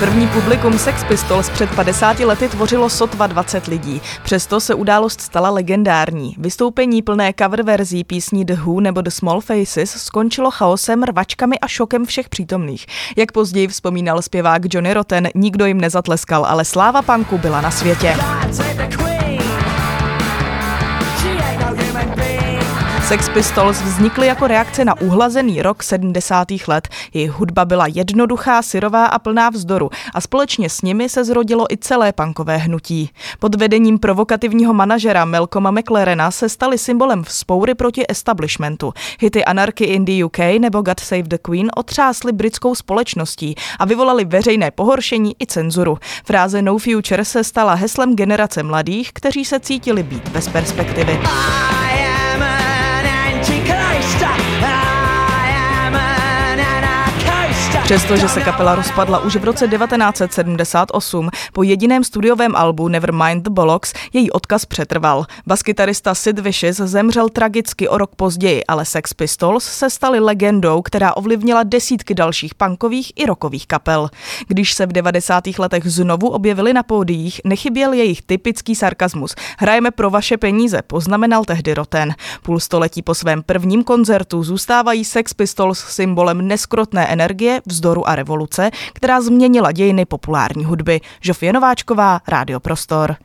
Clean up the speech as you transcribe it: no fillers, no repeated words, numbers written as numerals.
První publikum Sex Pistols před 50 lety tvořilo sotva 20 lidí. Přesto se událost stala legendární. Vystoupení plné cover verzí písní The Who nebo The Small Faces skončilo chaosem, rvačkami a šokem všech přítomných. Jak později vzpomínal zpěvák Johnny Rotten, nikdo jim nezatleskal, ale sláva punku byla na světě. Sex Pistols vznikly jako reakce na uhlazený rok 70. let. Jejich hudba byla jednoduchá, syrová a plná vzdoru a společně s nimi se zrodilo i celé punkové hnutí. Pod vedením provokativního manažera Malcolma McLarena se stali symbolem vzpoury proti establishmentu. Hity Anarchy in the UK nebo God Save the Queen otřásly britskou společností a vyvolali veřejné pohoršení i cenzuru. Fráze No Future se stala heslem generace mladých, kteří se cítili být bez perspektivy. Přestože se kapela rozpadla už v roce 1978, po jediném studiovém albu Nevermind the Bollocks její odkaz přetrval. Baskytarista Sid Vicious zemřel tragicky o rok později, ale Sex Pistols se stali legendou, která ovlivnila desítky dalších punkových i rockových kapel. Když se v 90. letech znovu objevili na pódiích, nechyběl jejich typický sarkasmus. Hrajeme pro vaše peníze, poznamenal tehdy Rotten. Půl století po svém prvním koncertu zůstávají Sex Pistols symbolem neskrotné energie, vzdoru a revoluce, která změnila dějiny populární hudby. Žofie Nováčková, Rádio Prostor.